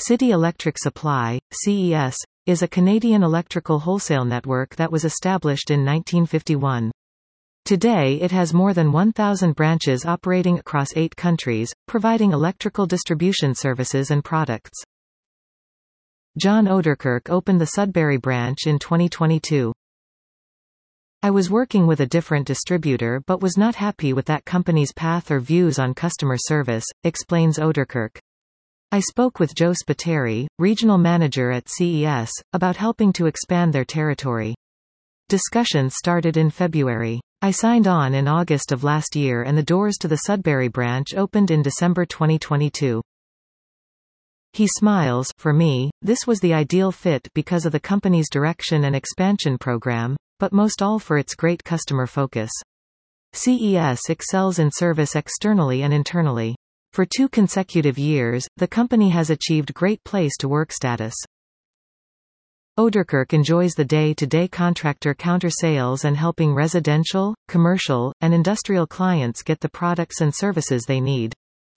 City Electric Supply, CES, is a Canadian electrical wholesale network that was established in 1951. Today it has more than 1,000 branches operating across 8 countries, providing electrical distribution services and products. John Ouderkerk opened the Sudbury branch in 2022. I was working with a different distributor but was not happy with that company's path or views on customer service, explains Ouderkerk. I spoke with Joe Spiteri, regional manager at CES, about helping to expand their territory. Discussions started in February. I signed on in August of last year and the doors to the Sudbury branch opened in December 2022. He smiles. For me, this was the ideal fit because of the company's direction and expansion program, but most all for its great customer focus. CES excels in service externally and internally. For 2 consecutive years, the company has achieved Great Place to Work status. Ouderkerk enjoys the day-to-day contractor counter-sales and helping residential, commercial, and industrial clients get the products and services they need.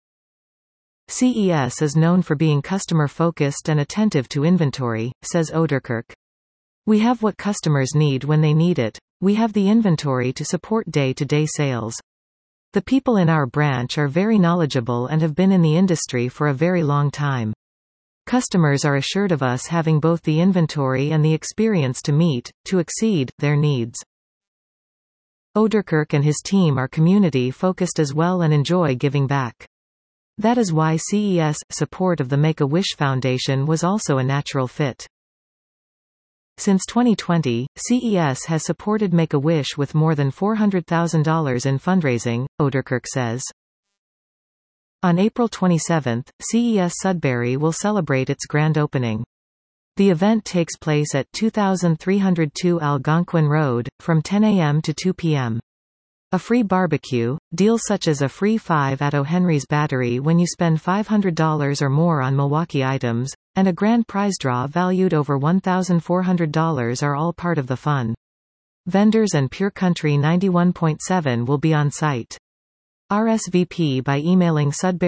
CES is known for being customer-focused and attentive to inventory, says Ouderkerk. We have what customers need when they need it. We have the inventory to support day-to-day sales. The people in our branch are very knowledgeable and have been in the industry for a very long time. Customers are assured of us having both the inventory and the experience to exceed, their needs. Ouderkerk and his team are community-focused as well and enjoy giving back. That is why CES' support of the Make-A-Wish Foundation was also a natural fit. Since 2020, CES has supported Make-A-Wish with more than $400,000 in fundraising, Ouderkerk says. On April 27, CES Sudbury will celebrate its grand opening. The event takes place at 2302 Algonquin Road, from 10 a.m. to 2 p.m. A free barbecue, deals such as a free 5 at O'Henry's Battery when you spend $500 or more on Milwaukee items, and a grand prize draw valued over $1,400 are all part of the fun. Vendors and Pure Country 91.7 will be on site. RSVP by emailing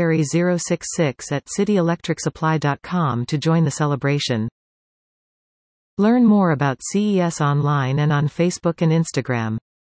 sudbury066@cityelectricsupply.com to join the celebration. Learn more about CES online and on Facebook and Instagram.